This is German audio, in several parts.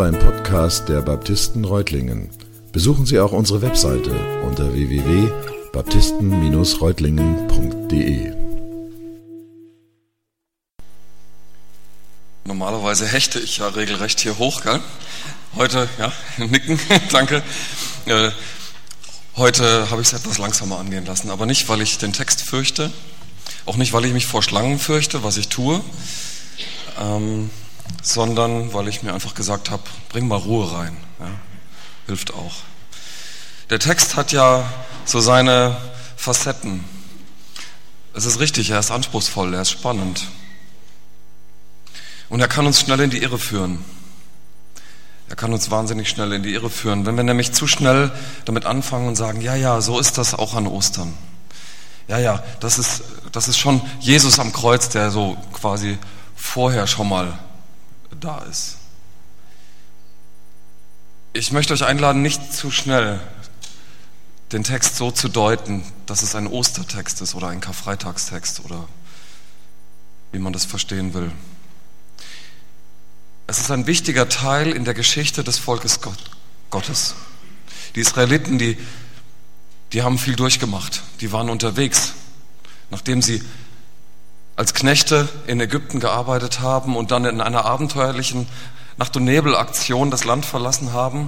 beim Podcast der Baptisten Reutlingen. Besuchen Sie auch unsere Webseite unter www.baptisten-reutlingen.de. Normalerweise hechte ich ja regelrecht hier hoch, gell? Heute, ja, nicken, danke. Heute habe ich es etwas langsamer angehen lassen, aber nicht, weil ich den Text fürchte, auch nicht, weil ich mich vor Schlangen fürchte, was ich tue, sondern weil ich mir einfach gesagt habe, bring mal Ruhe rein, ja? Hilft auch. Der Text hat ja so seine Facetten. Es ist richtig, er ist anspruchsvoll, er ist spannend. Und er kann uns schnell in die Irre führen. Er kann uns wahnsinnig schnell in die Irre führen, wenn wir nämlich zu schnell damit anfangen und sagen, ja, so ist das auch an Ostern. Ja, das ist schon Jesus am Kreuz, der so quasi vorher schon mal da ist. Ich möchte euch einladen, nicht zu schnell den Text so zu deuten, dass es ein Ostertext ist oder ein Karfreitagstext oder wie man das verstehen will. Es ist ein wichtiger Teil in der Geschichte des Volkes Gottes. Die Israeliten, die haben viel durchgemacht. Die waren unterwegs. Nachdem sie als Knechte in Ägypten gearbeitet haben und dann in einer abenteuerlichen Nacht- und Nebelaktion das Land verlassen haben,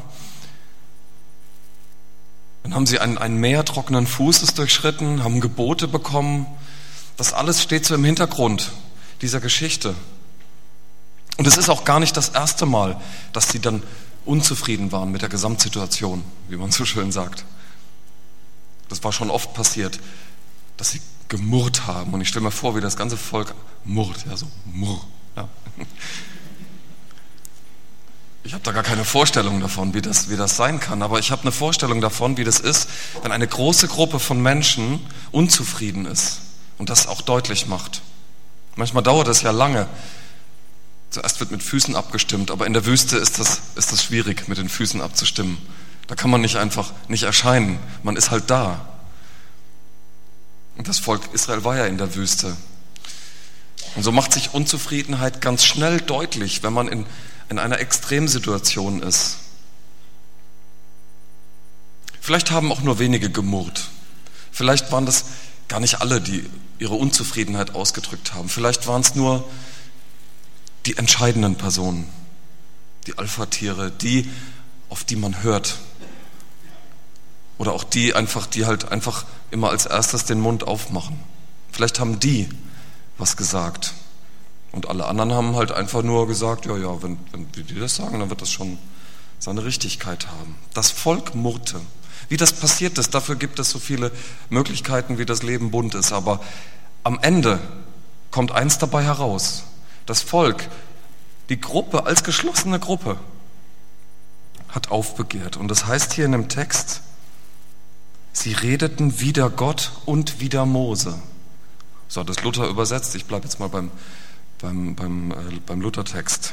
dann haben sie ein Meer trockenen Fußes durchschritten, haben Gebote bekommen. Das alles steht so im Hintergrund dieser Geschichte. Und es ist auch gar nicht das erste Mal, dass sie dann unzufrieden waren mit der Gesamtsituation, wie man so schön sagt. Das war schon oft passiert, dass sie gemurrt haben. Und ich stelle mir vor, wie das ganze Volk murrt. Ja, so murr. Ja. Ich habe da gar keine Vorstellung davon, wie das sein kann. Aber ich habe eine Vorstellung davon, wie das ist, wenn eine große Gruppe von Menschen unzufrieden ist und das auch deutlich macht. Manchmal dauert es ja lange. Zuerst wird mit Füßen abgestimmt, aber in der Wüste ist das schwierig, mit den Füßen abzustimmen. Da kann man nicht einfach nicht erscheinen. Man ist halt da. Und das Volk Israel war ja in der Wüste. Und so macht sich Unzufriedenheit ganz schnell deutlich, wenn man in einer Extremsituation ist. Vielleicht haben auch nur wenige gemurrt. Vielleicht waren das gar nicht alle, die ihre Unzufriedenheit ausgedrückt haben. Vielleicht waren es nur die entscheidenden Personen, die Alpha-Tiere, die, auf die man hört. Oder auch die halt einfach immer als erstes den Mund aufmachen. Vielleicht haben die was gesagt. Und alle anderen haben halt einfach nur gesagt, ja, wenn die das sagen, dann wird das schon seine Richtigkeit haben. Das Volk murrte. Wie das passiert ist, dafür gibt es so viele Möglichkeiten, wie das Leben bunt ist. Aber am Ende kommt eins dabei heraus. Das Volk, die Gruppe als geschlossene Gruppe, hat aufbegehrt. Und das heißt hier in dem Text, sie redeten wider Gott und wider Mose. So hat es Luther übersetzt. Ich bleibe jetzt mal beim Luthertext.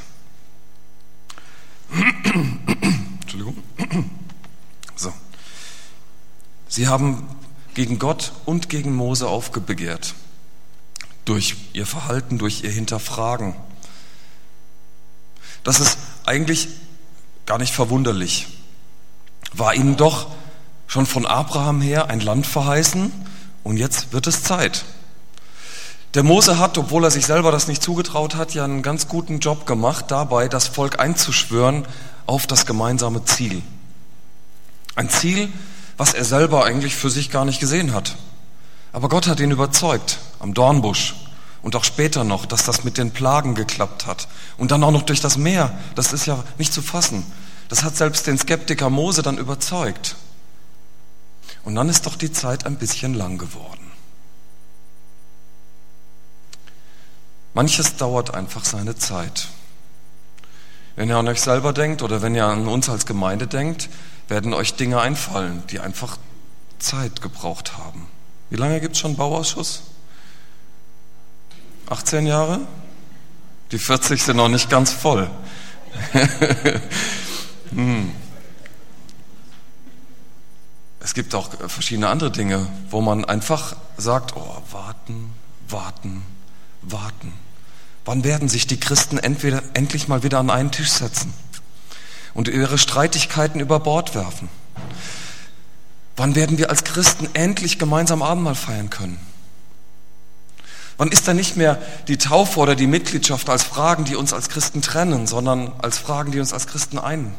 Entschuldigung. So. Sie haben gegen Gott und gegen Mose aufbegehrt. Durch ihr Verhalten, durch ihr Hinterfragen. Das ist eigentlich gar nicht verwunderlich. War ihnen doch schon von Abraham her ein Land verheißen und jetzt wird es Zeit. Der Mose hat, obwohl er sich selber das nicht zugetraut hat, ja einen ganz guten Job gemacht, dabei das Volk einzuschwören auf das gemeinsame Ziel. Ein Ziel, was er selber eigentlich für sich gar nicht gesehen hat. Aber Gott hat ihn überzeugt, am Dornbusch und auch später noch, dass das mit den Plagen geklappt hat. Und dann auch noch durch das Meer, das ist ja nicht zu fassen. Das hat selbst den Skeptiker Mose dann überzeugt. Und dann ist doch die Zeit ein bisschen lang geworden. Manches dauert einfach seine Zeit. Wenn ihr an euch selber denkt oder wenn ihr an uns als Gemeinde denkt, werden euch Dinge einfallen, die einfach Zeit gebraucht haben. Wie lange gibt es schon Bauausschuss? 18 Jahre? Die 40 sind noch nicht ganz voll. Es gibt auch verschiedene andere Dinge, wo man einfach sagt, warten. Wann werden sich die Christen endlich mal wieder an einen Tisch setzen? und ihre Streitigkeiten über Bord werfen? Wann werden wir als Christen endlich gemeinsam Abendmahl feiern können? Wann ist da nicht mehr die Taufe oder die Mitgliedschaft als Fragen, die uns als Christen trennen, sondern als Fragen, die uns als Christen einen?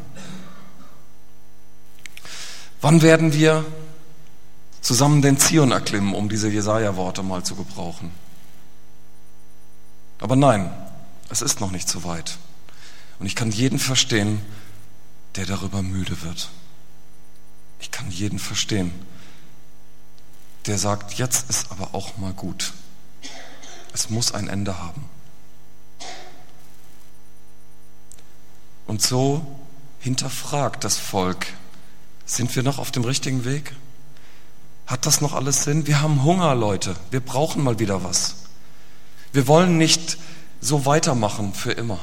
Wann werden wir zusammen den Zion erklimmen, um diese Jesaja-Worte mal zu gebrauchen? Aber nein, es ist noch nicht so weit. Und ich kann jeden verstehen, der darüber müde wird. Ich kann jeden verstehen, der sagt, jetzt ist aber auch mal gut. Es muss ein Ende haben. Und so hinterfragt das Volk, sind wir noch auf dem richtigen Weg? Hat das noch alles Sinn? Wir haben Hunger, Leute. Wir brauchen mal wieder was. Wir wollen nicht so weitermachen für immer.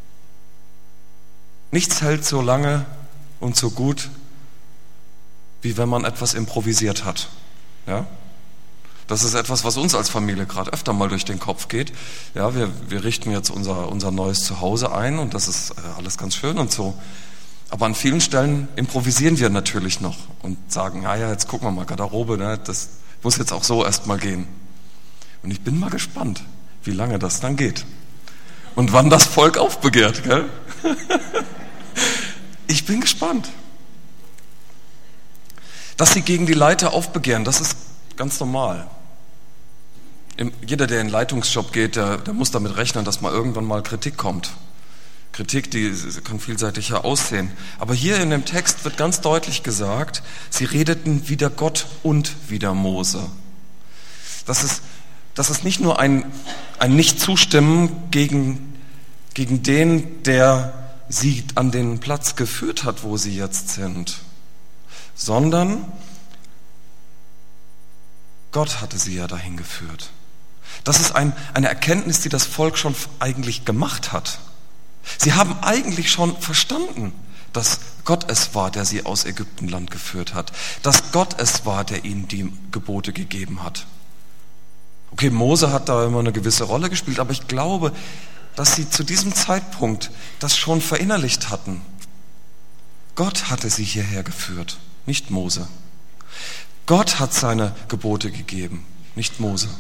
Nichts hält so lange und so gut, wie wenn man etwas improvisiert hat. Ja? Das ist etwas, was uns als Familie gerade öfter mal durch den Kopf geht. Ja, wir richten jetzt unser neues Zuhause ein und das ist alles ganz schön und so. Aber an vielen Stellen improvisieren wir natürlich noch und sagen, ja, jetzt gucken wir mal, Garderobe, ne, das muss jetzt auch so erstmal gehen. Und ich bin mal gespannt, wie lange das dann geht. Und wann das Volk aufbegehrt, gell? Ich bin gespannt. Dass sie gegen die Leiter aufbegehren, das ist ganz normal. Jeder, der in den Leitungsjob geht, der muss damit rechnen, dass mal irgendwann mal Kritik kommt. Kritik, die kann vielseitiger aussehen. Aber hier in dem Text wird ganz deutlich gesagt, sie redeten wider Gott und wider Mose. Das ist nicht nur ein Nicht-Zustimmen gegen den, der sie an den Platz geführt hat, wo sie jetzt sind, sondern Gott hatte sie ja dahin geführt. Das ist eine Erkenntnis, die das Volk schon eigentlich gemacht hat. Sie haben eigentlich schon verstanden, dass Gott es war, der sie aus Ägyptenland geführt hat, dass Gott es war, der ihnen die Gebote gegeben hat. Okay, Mose hat da immer eine gewisse Rolle gespielt, aber ich glaube, dass sie zu diesem Zeitpunkt das schon verinnerlicht hatten. Gott hatte sie hierher geführt, nicht Mose. Gott hat seine Gebote gegeben, nicht Mose.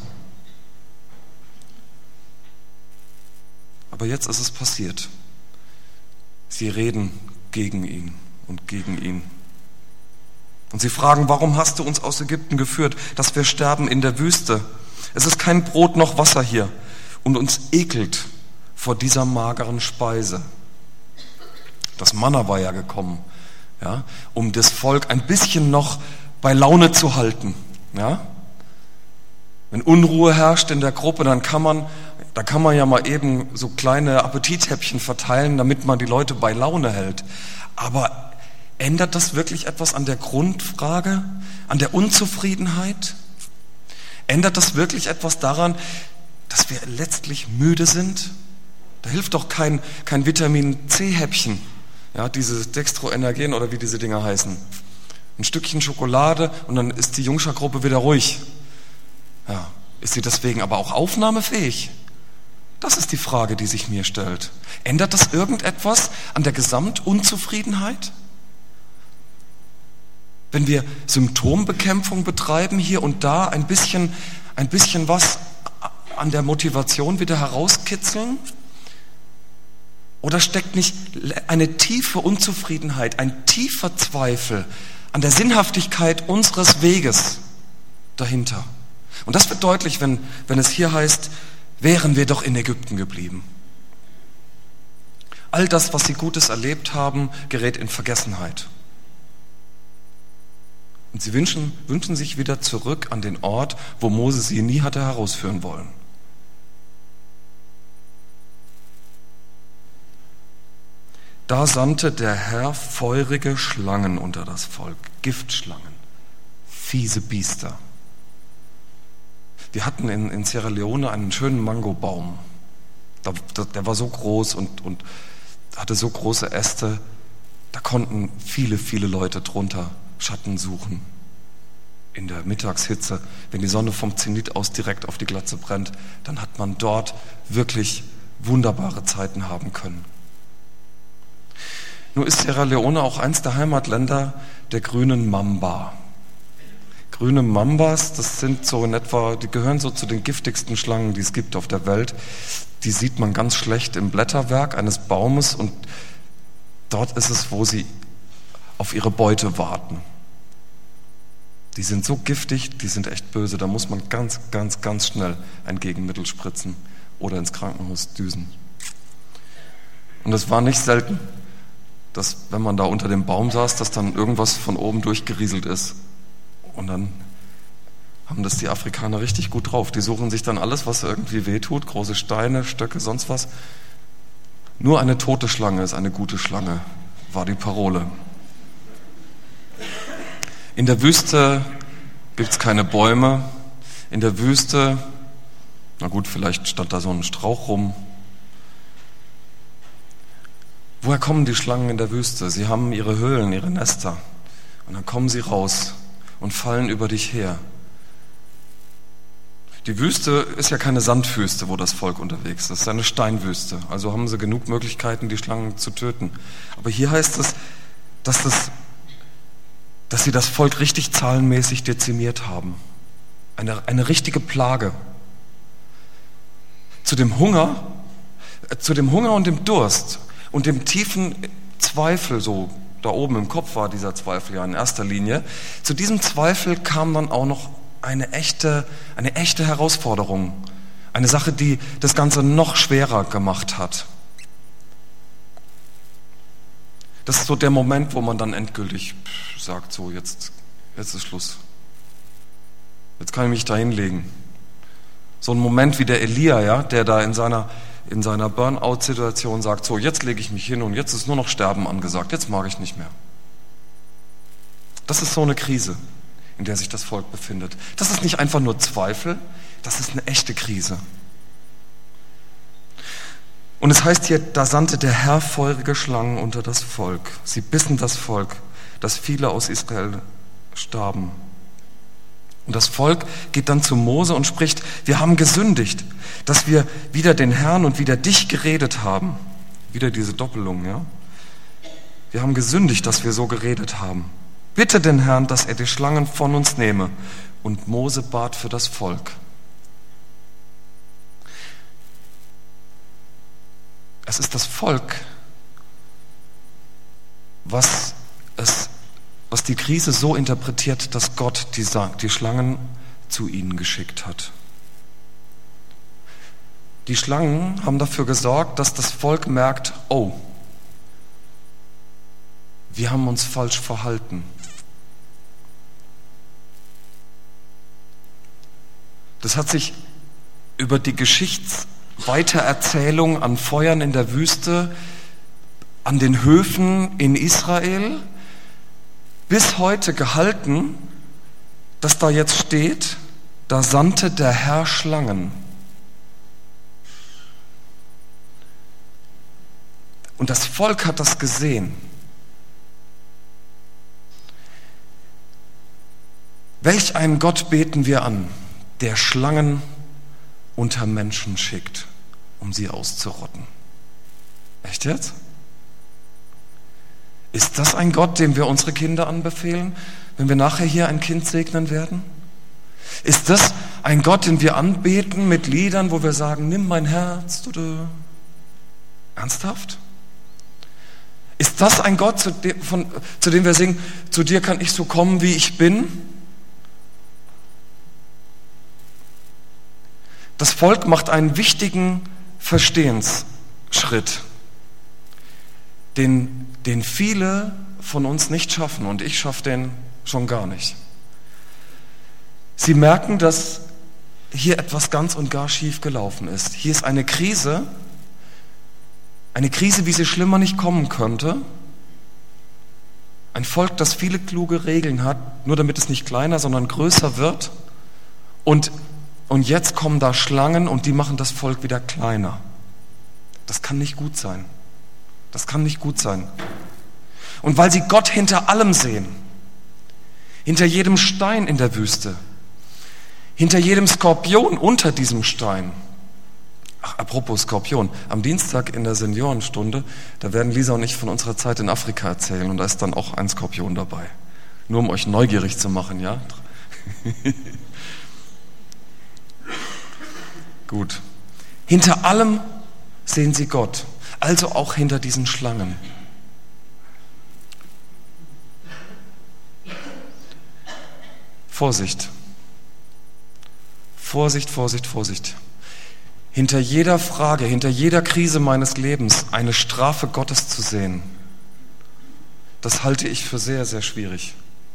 Aber jetzt ist es passiert. Sie reden gegen ihn und gegen ihn. Und sie fragen, warum hast du uns aus Ägypten geführt, dass wir sterben in der Wüste? Es ist kein Brot noch Wasser hier und uns ekelt vor dieser mageren Speise. Das Manna war ja gekommen, ja, um das Volk ein bisschen noch bei Laune zu halten. Ja? Wenn Unruhe herrscht in der Gruppe, dann kann man ja mal eben so kleine Appetithäppchen verteilen, damit man die Leute bei Laune hält. Aber ändert das wirklich etwas an der Grundfrage, an der Unzufriedenheit? Ändert das wirklich etwas daran, dass wir letztlich müde sind? Da hilft doch kein Vitamin-C-Häppchen, ja, dieses Dextroenergen oder wie diese Dinger heißen. Ein Stückchen Schokolade und dann ist die Jungscha-Gruppe wieder ruhig. Ja, ist sie deswegen aber auch aufnahmefähig? Das ist die Frage, die sich mir stellt. Ändert das irgendetwas an der Gesamtunzufriedenheit? Wenn wir Symptombekämpfung betreiben, hier und da ein bisschen was an der Motivation wieder herauskitzeln? Oder steckt nicht eine tiefe Unzufriedenheit, ein tiefer Zweifel an der Sinnhaftigkeit unseres Weges dahinter? Und das wird deutlich, wenn es hier heißt, wären wir doch in Ägypten geblieben. All das, was sie Gutes erlebt haben, gerät in Vergessenheit. Und sie wünschen sich wieder zurück an den Ort, wo Mose sie nie hatte herausführen wollen. Da sandte der Herr feurige Schlangen unter das Volk, Giftschlangen, fiese Biester. Wir hatten in Sierra Leone einen schönen Mangobaum. Der war so groß und hatte so große Äste, da konnten viele, viele Leute drunter Schatten suchen. In der Mittagshitze, wenn die Sonne vom Zenit aus direkt auf die Glatze brennt, dann hat man dort wirklich wunderbare Zeiten haben können. Nur ist Sierra Leone auch eins der Heimatländer der grünen Mamba. Grüne Mambas, das sind so in etwa, die gehören so zu den giftigsten Schlangen, die es gibt auf der Welt. Die sieht man ganz schlecht im Blätterwerk eines Baumes und dort ist es, wo sie auf ihre Beute warten. Die sind so giftig, die sind echt böse, da muss man ganz, ganz, ganz schnell ein Gegenmittel spritzen oder ins Krankenhaus düsen. Und es war nicht selten, dass, wenn man da unter dem Baum saß, dass dann irgendwas von oben durchgerieselt ist. Und dann haben das die Afrikaner richtig gut drauf. Die suchen sich dann alles, was irgendwie wehtut, große Steine, Stöcke, sonst was. Nur eine tote Schlange ist eine gute Schlange, war die Parole. In der Wüste gibt es keine Bäume. In der Wüste, na gut, vielleicht stand da so ein Strauch rum. Woher kommen die Schlangen in der Wüste? Sie haben ihre Höhlen, ihre Nester. Und dann kommen sie raus und fallen über dich her. Die Wüste ist ja keine Sandwüste, wo das Volk unterwegs ist. Das ist eine Steinwüste. Also haben sie genug Möglichkeiten, die Schlangen zu töten. Aber hier heißt es, dass sie das Volk richtig zahlenmäßig dezimiert haben. Eine richtige Plage. Zu dem Hunger und dem Durst und dem tiefen Zweifel, so da oben im Kopf war dieser Zweifel ja in erster Linie, zu diesem Zweifel kam dann auch noch eine echte Herausforderung. Eine Sache, die das Ganze noch schwerer gemacht hat. Das ist so der Moment, wo man dann endgültig sagt, so jetzt ist Schluss. Jetzt kann ich mich da hinlegen. So ein Moment wie der Elia, ja, der da in seiner Burnout-Situation sagt, so jetzt lege ich mich hin und jetzt ist nur noch Sterben angesagt, jetzt mag ich nicht mehr. Das ist so eine Krise, in der sich das Volk befindet. Das ist nicht einfach nur Zweifel, das ist eine echte Krise. Und es heißt hier, da sandte der Herr feurige Schlangen unter das Volk. Sie bissen das Volk, dass viele aus Israel starben. Und das Volk geht dann zu Mose und spricht, wir haben gesündigt, dass wir wider den Herrn und wider dich geredet haben. Wieder diese Doppelung, ja. Wir haben gesündigt, dass wir so geredet haben. Bitte den Herrn, dass er die Schlangen von uns nehme. Und Mose bat für das Volk. Es ist das Volk, was die Krise so interpretiert, dass Gott die Schlangen zu ihnen geschickt hat. Die Schlangen haben dafür gesorgt, dass das Volk merkt, oh, wir haben uns falsch verhalten. Das hat sich über die Geschichtsweitererzählung an Feuern in der Wüste, an den Höfen in Israel bis heute gehalten, dass da jetzt steht, da sandte der Herr Schlangen. Und das Volk hat das gesehen. Welch einen Gott beten wir an, der Schlangen unter Menschen schickt, um sie auszurotten. Echt jetzt? Ist das ein Gott, dem wir unsere Kinder anbefehlen, wenn wir nachher hier ein Kind segnen werden? Ist das ein Gott, den wir anbeten mit Liedern, wo wir sagen, nimm mein Herz? Ernsthaft? Ist das ein Gott, zu dem wir singen, zu dir kann ich so kommen, wie ich bin? Das Volk macht einen wichtigen Verstehensschritt, den viele von uns nicht schaffen, und ich schaffe den schon gar nicht. Sie merken, dass hier etwas ganz und gar schief gelaufen ist. Hier ist eine Krise, wie sie schlimmer nicht kommen könnte. Ein Volk, das viele kluge Regeln hat, nur damit es nicht kleiner, sondern größer wird. Und jetzt kommen da Schlangen und die machen das Volk wieder kleiner. Das kann nicht gut sein. Das kann nicht gut sein. Und weil sie Gott hinter allem sehen, hinter jedem Stein in der Wüste, hinter jedem Skorpion unter diesem Stein, Ach, apropos Skorpion. Am Dienstag in der Seniorenstunde, da werden Lisa und ich von unserer Zeit in Afrika erzählen und da ist dann auch ein Skorpion dabei. Nur um euch neugierig zu machen, ja? Gut. Hinter allem sehen sie Gott, also auch hinter diesen Schlangen. Vorsicht. Vorsicht, Vorsicht, Vorsicht. Hinter jeder Frage, hinter jeder Krise meines Lebens eine Strafe Gottes zu sehen, das halte ich für sehr, sehr schwierig.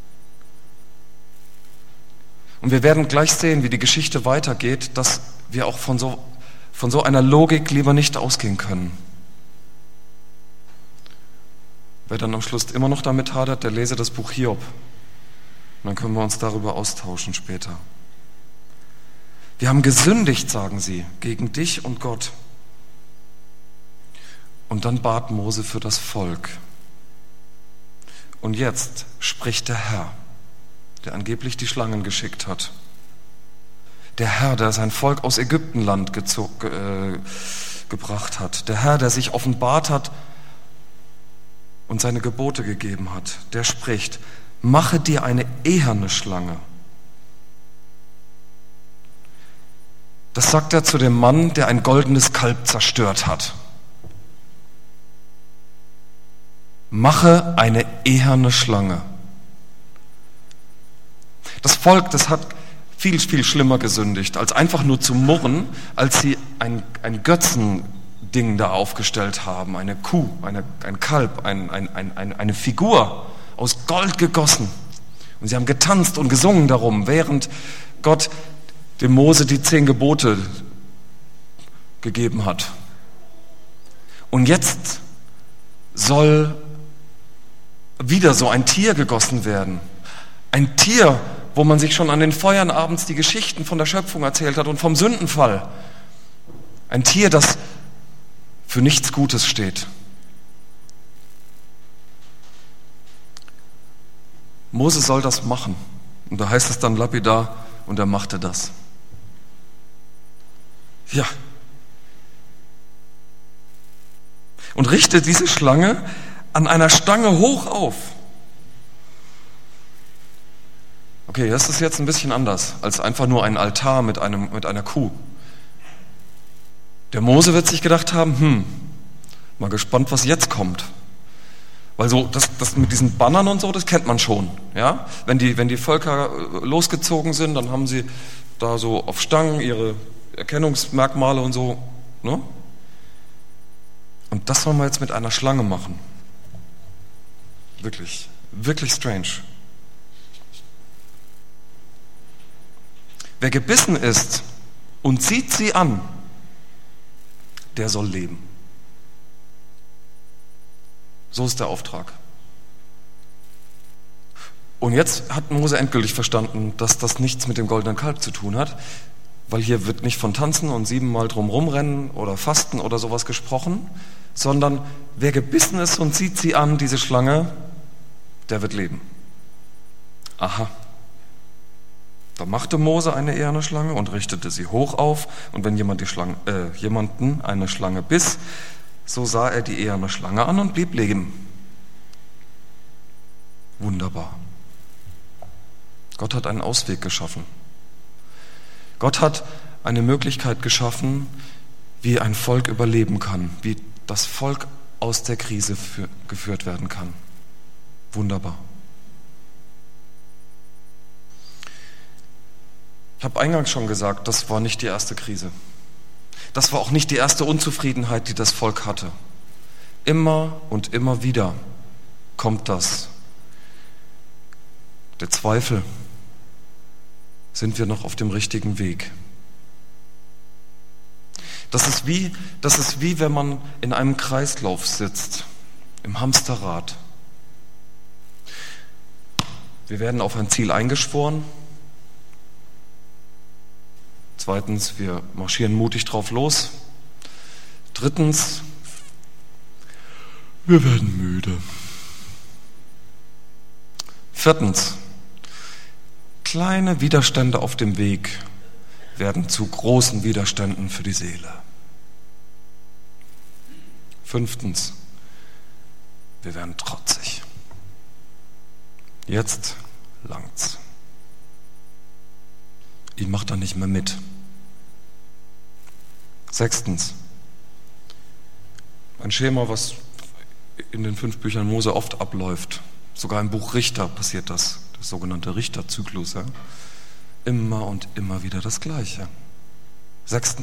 Und wir werden gleich sehen, wie die Geschichte weitergeht, dass wir auch von so einer Logik lieber nicht ausgehen können. Wer dann am Schluss immer noch damit hadert, der lese das Buch Hiob. Und dann können wir uns darüber austauschen später. Wir haben gesündigt, sagen sie, gegen dich und Gott. Und dann bat Mose für das Volk. Und jetzt spricht der Herr, der angeblich die Schlangen geschickt hat. Der Herr, der sein Volk aus Ägyptenland gebracht hat. Der Herr, der sich offenbart hat und seine Gebote gegeben hat. Der spricht: Mache dir eine eherne Schlange. Das sagt er zu dem Mann, der ein goldenes Kalb zerstört hat. Mache eine eherne Schlange. Das Volk, das hat viel, viel schlimmer gesündigt, als einfach nur zu murren, als sie ein Götzending da aufgestellt haben, eine Kuh, ein Kalb, eine Figur aus Gold gegossen. Und sie haben getanzt und gesungen darum, während Gott dem Mose die 10 Gebote gegeben hat. Und jetzt soll wieder so ein Tier gegossen werden. Ein Tier, wo man sich schon an den Feuern abends die Geschichten von der Schöpfung erzählt hat und vom Sündenfall. Ein Tier, das für nichts Gutes steht. Mose soll das machen. Und da heißt es dann lapidar, und er machte das. Ja. Und richte diese Schlange an einer Stange hoch auf. Okay, das ist jetzt ein bisschen anders als einfach nur ein Altar mit einer Kuh. Der Mose wird sich gedacht haben, mal gespannt, was jetzt kommt. Weil so das mit diesen Bannern und so, das kennt man schon. Ja? Wenn die Völker losgezogen sind, dann haben sie da so auf Stangen ihre Erkennungsmerkmale und so. Ne? Und das wollen wir jetzt mit einer Schlange machen. Wirklich, wirklich strange. Wer gebissen ist und sieht sie an, der soll leben. So ist der Auftrag. Und jetzt hat Mose endgültig verstanden, dass das nichts mit dem goldenen Kalb zu tun hat, weil hier wird nicht von Tanzen und 7-mal drumherum rennen oder Fasten oder sowas gesprochen, sondern wer gebissen ist und sieht sie an, diese Schlange, der wird leben. Aha. Da machte Mose eine eherne Schlange und richtete sie hoch auf, und wenn jemanden eine Schlange biss, so sah er die eherne Schlange an und blieb leben. Wunderbar. Gott hat einen Ausweg geschaffen. Gott hat eine Möglichkeit geschaffen, wie ein Volk überleben kann, wie das Volk aus der Krise geführt werden kann. Wunderbar. Ich habe eingangs schon gesagt, das war nicht die erste Krise. Das war auch nicht die erste Unzufriedenheit, die das Volk hatte. Immer und immer wieder kommt das. Der Zweifel, sind wir noch auf dem richtigen Weg? Das ist wie wenn man in einem Kreislauf sitzt, im Hamsterrad. Wir werden auf ein Ziel eingeschworen. Zweitens, wir marschieren mutig drauf los. Drittens, wir werden müde. Viertens, kleine Widerstände auf dem Weg werden zu großen Widerständen für die Seele. 5. Wir werden trotzig. Jetzt langt's. Ich mache da nicht mehr mit. 6. Ein Schema, was in den 5 Büchern Mose oft abläuft. Sogar im Buch Richter passiert das. Der sogenannte Richterzyklus. Ja? Immer und immer wieder das Gleiche. 6.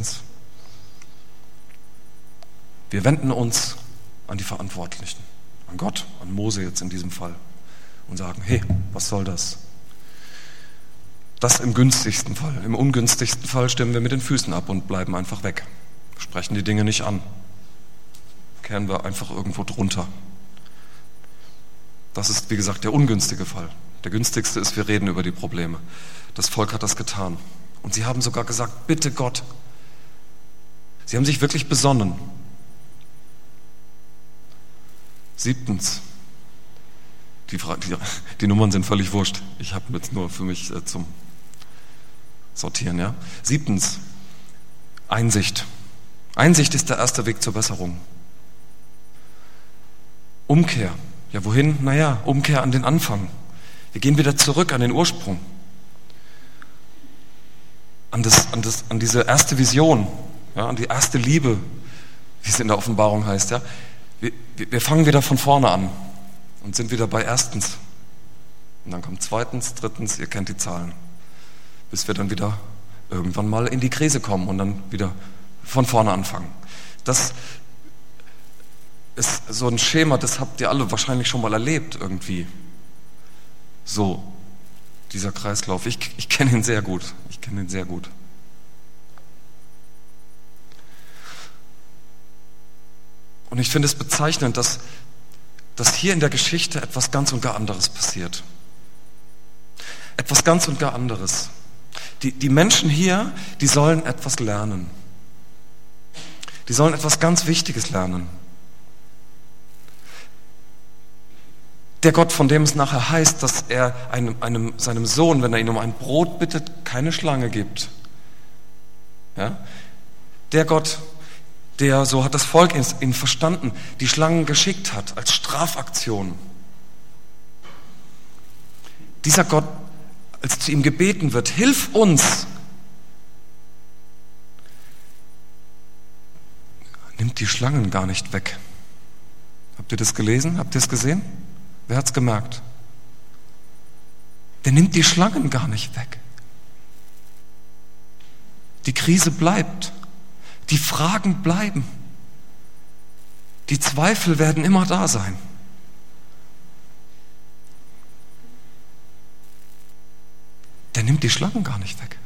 Wir wenden uns an die Verantwortlichen. An Gott, an Mose jetzt in diesem Fall. Und sagen, hey, was soll das? Das im günstigsten Fall. Im ungünstigsten Fall stimmen wir mit den Füßen ab und bleiben einfach weg. Sprechen die Dinge nicht an. Kehren wir einfach irgendwo drunter. Das ist, wie gesagt, der ungünstige Fall. Der günstigste ist, wir reden über die Probleme. Das Volk hat das getan. Und sie haben sogar gesagt, bitte Gott. Sie haben sich wirklich besonnen. 7. Die Nummern sind völlig wurscht. Ich habe jetzt nur für mich zum Sortieren. Ja? 7. Einsicht. Einsicht ist der erste Weg zur Besserung. Umkehr. Ja, wohin? Naja, Umkehr an den Anfang. Wir gehen wieder zurück an den Ursprung. An diese erste Vision, ja, an die erste Liebe, wie es in der Offenbarung heißt. Ja. Wir fangen wieder von vorne an und sind wieder bei 1. Und dann kommt 2., 3., ihr kennt die Zahlen. Bis wir dann wieder irgendwann mal in die Krise kommen und dann wieder von vorne anfangen. Das ist so ein Schema, das habt ihr alle wahrscheinlich schon mal erlebt irgendwie. So, dieser Kreislauf. Ich kenne ihn sehr gut. Ich kenne ihn sehr gut. Und ich finde es bezeichnend, dass hier in der Geschichte etwas ganz und gar anderes passiert. Etwas ganz und gar anderes. Die Menschen hier, die sollen etwas lernen. Die sollen etwas ganz Wichtiges lernen. Der Gott, von dem es nachher heißt, dass er seinem Sohn, wenn er ihn um ein Brot bittet, keine Schlange gibt. Ja? Der Gott, der, so hat das Volk ihn verstanden, die Schlangen geschickt hat als Strafaktion. Dieser Gott, als zu ihm gebeten wird, hilf uns, nimmt die Schlangen gar nicht weg. Habt ihr das gelesen? Habt ihr es gesehen? Wer hat's gemerkt? Der nimmt die Schlangen gar nicht weg. Die Krise bleibt. Die Fragen bleiben. Die Zweifel werden immer da sein. Der nimmt die Schlangen gar nicht weg.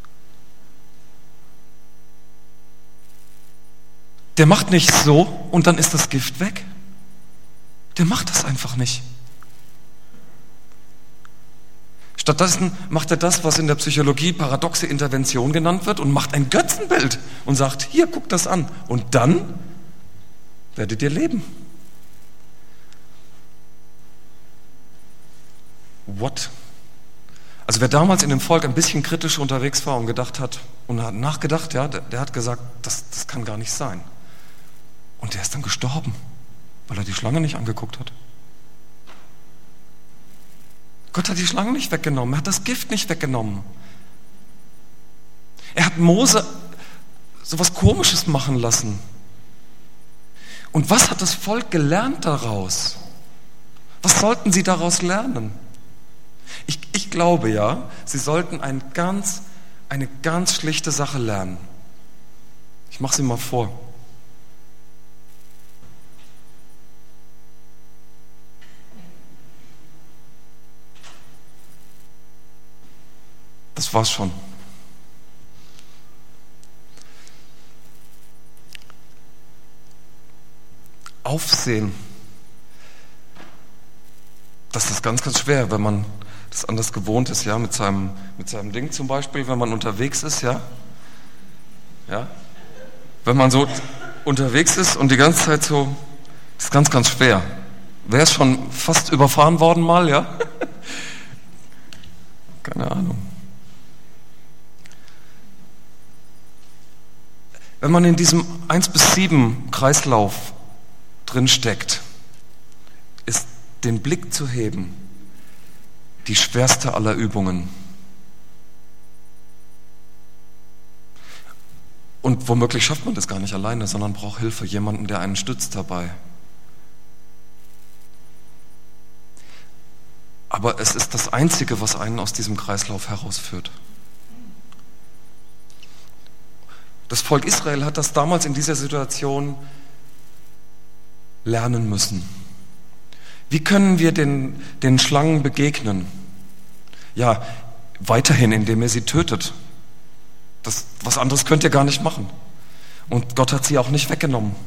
Der macht nicht so und dann ist das Gift weg. Der macht das einfach nicht. Stattdessen macht er das, was in der Psychologie paradoxe Intervention genannt wird, und macht ein Götzenbild und sagt, hier, guck das an. Und dann werdet ihr leben. What? Also wer damals in dem Volk ein bisschen kritisch unterwegs war und gedacht hat und hat nachgedacht, ja, der hat gesagt, das kann gar nicht sein. Und der ist dann gestorben, weil er die Schlange nicht angeguckt hat. Gott hat die Schlange nicht weggenommen, er hat das Gift nicht weggenommen. Er hat Mose so was Komisches machen lassen. Und was hat das Volk gelernt daraus? Was sollten sie daraus lernen? Ich glaube ja, sie sollten eine ganz schlichte Sache lernen. Ich mache sie mal vor. Das war's schon. Aufsehen. Das ist ganz, ganz schwer, wenn man das anders gewohnt ist, ja, mit seinem Ding zum Beispiel, wenn man unterwegs ist, ja. Ja. Wenn man so unterwegs ist und die ganze Zeit so, ist ganz, ganz schwer. Wer ist schon fast überfahren worden mal, ja? Keine Ahnung. Wenn man in diesem 1-7 Kreislauf drin steckt, ist den Blick zu heben, die schwerste aller Übungen. Und womöglich schafft man das gar nicht alleine, sondern braucht Hilfe, jemanden, der einen stützt dabei. Aber es ist das Einzige, was einen aus diesem Kreislauf herausführt. Das Volk Israel hat das damals in dieser Situation lernen müssen. Wie können wir den Schlangen begegnen? Ja, weiterhin, indem er sie tötet. Was anderes könnt ihr gar nicht machen. Und Gott hat sie auch nicht weggenommen.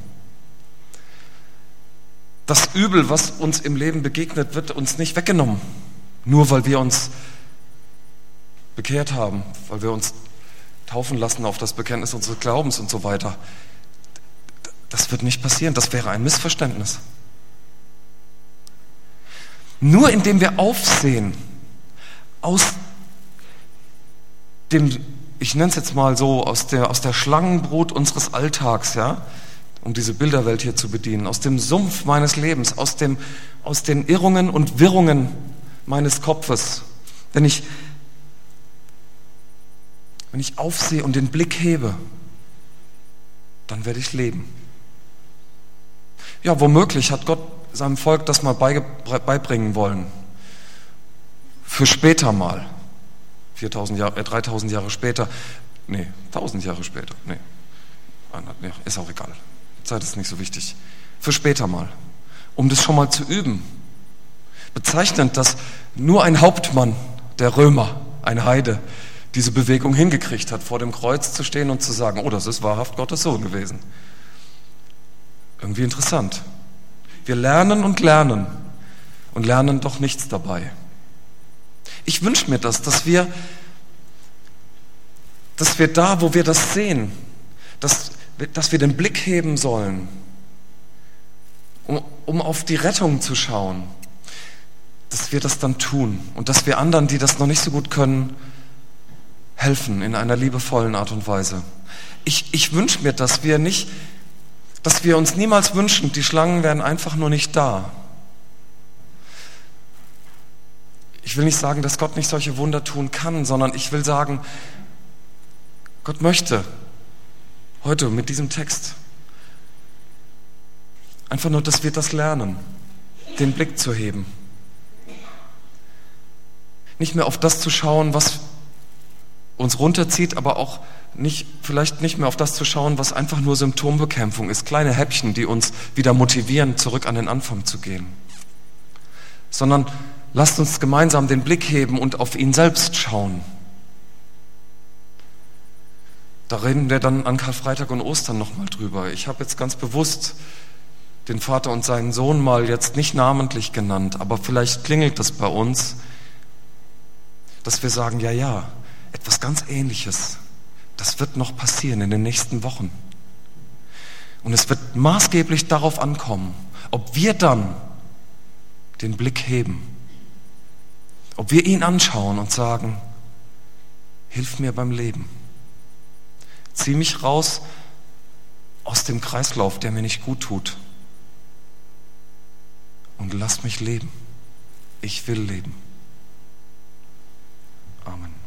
Das Übel, was uns im Leben begegnet, wird uns nicht weggenommen. Nur weil wir uns bekehrt haben, weil wir uns taufen lassen auf das Bekenntnis unseres Glaubens und so weiter. Das wird nicht passieren. Das wäre ein Missverständnis. Nur indem wir aufsehen, aus dem, ich nenne es jetzt mal so, aus der Schlangenbrut unseres Alltags, ja, um diese Bilderwelt hier zu bedienen, aus dem Sumpf meines Lebens, aus den Irrungen und Wirrungen meines Kopfes. Wenn ich aufsehe und den Blick hebe, dann werde ich leben. Ja, womöglich hat Gott seinem Volk das mal beibringen wollen. Für später mal. 3000 Jahre später. Nee, 1000 Jahre später. Nee, ist auch egal. Zeit ist nicht so wichtig. Für später mal. Um das schon mal zu üben. Bezeichnend, dass nur ein Hauptmann der Römer, ein Heide, diese Bewegung hingekriegt hat, vor dem Kreuz zu stehen und zu sagen, oh, das ist wahrhaft Gottes Sohn gewesen. Irgendwie interessant. Wir lernen und lernen doch nichts dabei. Ich wünsche mir dass wir da, wo wir das sehen, dass wir den Blick heben sollen, um auf die Rettung zu schauen, dass wir das dann tun und dass wir anderen, die das noch nicht so gut können, helfen in einer liebevollen Art und Weise. Ich wünsche mir, dass wir uns niemals wünschen, die Schlangen wären einfach nur nicht da. Ich will nicht sagen, dass Gott nicht solche Wunder tun kann, sondern ich will sagen, Gott möchte heute mit diesem Text einfach nur, dass wir das lernen, den Blick zu heben. Nicht mehr auf das zu schauen, was uns runterzieht, aber auch vielleicht nicht mehr auf das zu schauen, was einfach nur Symptombekämpfung ist, kleine Häppchen, die uns wieder motivieren, zurück an den Anfang zu gehen. Sondern lasst uns gemeinsam den Blick heben und auf ihn selbst schauen. Da reden wir dann an Karfreitag und Ostern nochmal drüber. Ich habe jetzt ganz bewusst den Vater und seinen Sohn mal jetzt nicht namentlich genannt, aber vielleicht klingelt das bei uns, dass wir sagen, ja, etwas ganz Ähnliches, das wird noch passieren in den nächsten Wochen. Und es wird maßgeblich darauf ankommen, ob wir dann den Blick heben, ob wir ihn anschauen und sagen, hilf mir beim Leben. Zieh mich raus aus dem Kreislauf, der mir nicht gut tut. Und lass mich leben. Ich will leben. Amen.